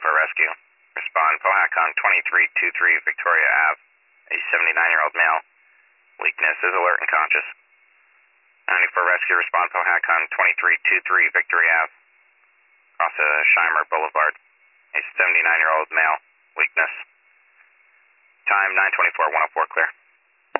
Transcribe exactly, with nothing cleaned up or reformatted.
for rescue. Respond Powhatan twenty-three twenty-three Victoria Ave. A seventy-nine-year-old male. Weakness is alert and conscious. ninety-four rescue. Respond Powhatan twenty-three twenty-three Victoria Ave. Across a Scheimer Boulevard. A seventy-nine-year-old male. Weakness. Time nine twenty-four, one oh four clear.